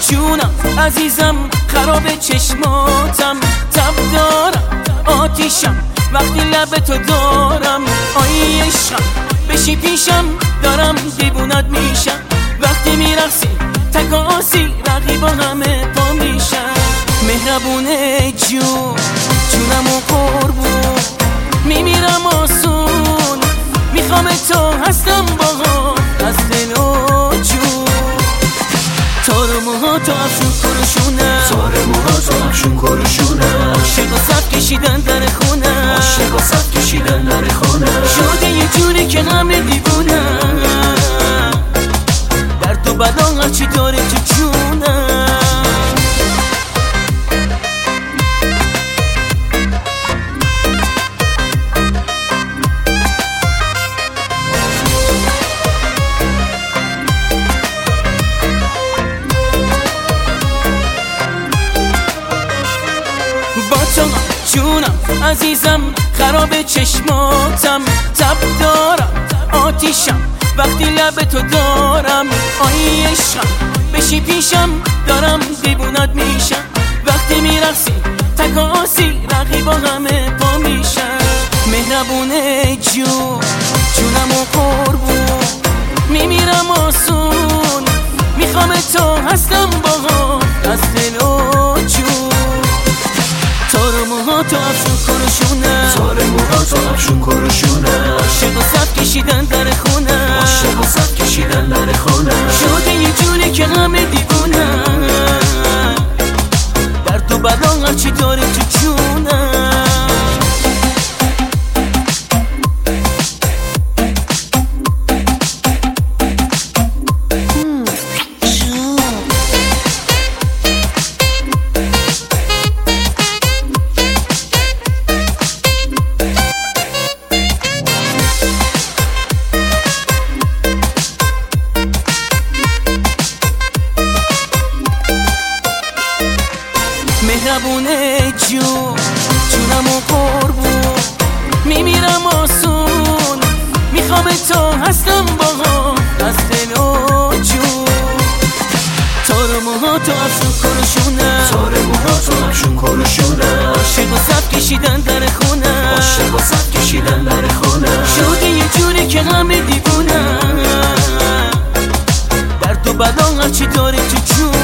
جونم عزیزم خراب چشماتم، تب دارم آتیشم وقتی لب تو دارم. آی عشقم بشی پیشم دارم دیوونت میشم، وقتی میرقصی تکاسی رقیبا همه پا میشم. مهربونه جونم و قربون میمیرم آسون، میخوام تو هستم باها از دل و جون. تار موها تو افشون کرشونه، تار موها تو افشون کرشونه، عاشق و صف کشیدن در خونه، عاشق و صف کشیدن در خونه. شده یه جوری که همه دیوونه، درد و بلا هرچی داره تو جونه. جونم عزیزم خراب چشماتم، تب دارم آتیشم وقتی لب تو دارم. آی عشقم بشی پیشم دارم دیوونت میشم، وقتی میرقصی تکاسی رقیبا همه پا میشم. مهربونه جونم و قربون میمیرم آسون، میخوام تو هستم باها از دل و جون. تار موها تو افشون کرشونه، تار موها تو افشون کرشونه، عاشق و صف کشیدن در خونه، عاشق و صف کشیدن در خونه. شده یه جوری که همه دیوونه، درد و بلا هرچی داره تو جونه. مهربونه جونم و قربون میمیرم آسون، میخوام تو هستم باها از دل و جون. تار موها تو افشون کرشونه، تار موها تو افشون کرشونه، عاشق و صف کشیدن در خونه، عاشق و صف کشیدن در خونه. شده یه جوری که همه دیوونه، درد و بلا هرچی داره تو جون.